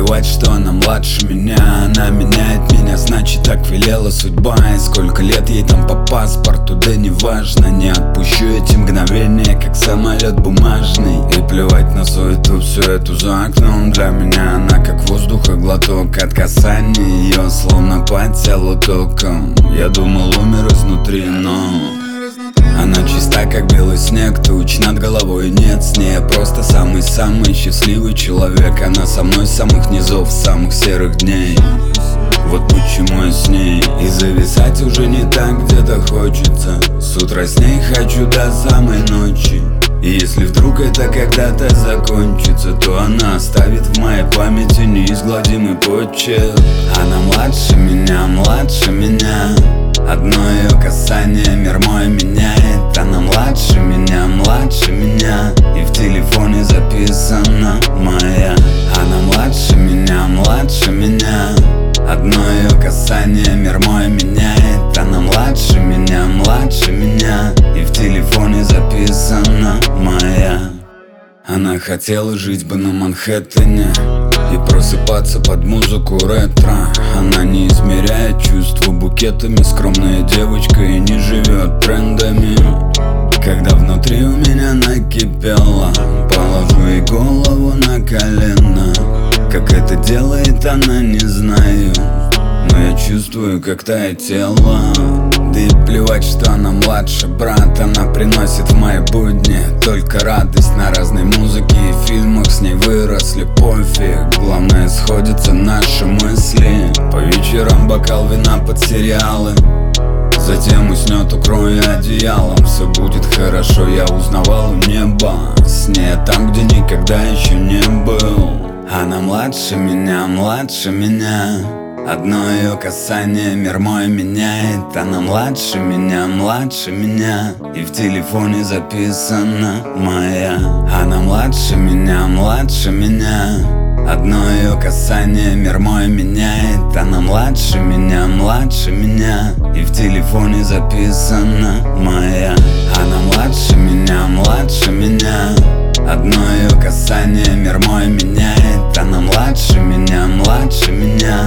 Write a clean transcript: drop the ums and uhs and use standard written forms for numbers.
плевать, что она младше меня. Она меняет меня, значит так велела судьба. И сколько лет ей там по паспорту, да неважно. Не отпущу эти мгновения, как самолет бумажный. И плевать на суету, всю эту за окном. Для меня она как воздуха глоток. От касания ее словно по телу током. Я думал, умер изнутри, но она чиста, как белый снег, туч над головой нет. С ней я просто самый-самый счастливый человек. Она со мной с самых низов, самых серых дней. Вот почему я с ней. И зависать уже не так где-то хочется. С утра с ней хочу до самой ночи. И если вдруг это когда-то закончится, то она оставит в моей памяти неизгладимый почерк. Она младше меня. Одно ее касание мир мой меняет. Она младше меня. И в телефоне записана моя. Она младше меня. Одно ее касание мир мой меняет. Она младше меня. И в телефоне записана моя. Она хотела жить бы на Манхэттене и просыпаться под музыку ретро. Она не измеряет чувства букетами. Скромная девочка и не живет трендами. Когда внутри у меня накипело, положу ей голову на колено. Как это делает она, не знаю, но я чувствую, как тает тело. Да и плевать, что она младше брат. Она приносит в мои будни только радость. На разной музыке и фильмах с ней выросли, пофиг. Главное, сходятся наши мысли. По вечерам бокал вина под сериалы. Затем уснет, укрою одеялом. Все будет хорошо, я узнавал у неба. С ней я там, где никогда еще не был. Она младше меня. Одно ее касание мир мой меняет. Она младше меня. И в телефоне записана моя. Она младше меня. Одно ее касание мир мой меняет. Она младше меня. И в телефоне записана моя. Она младше меня. Одно ее касание мир мой меняет. Она младше меня.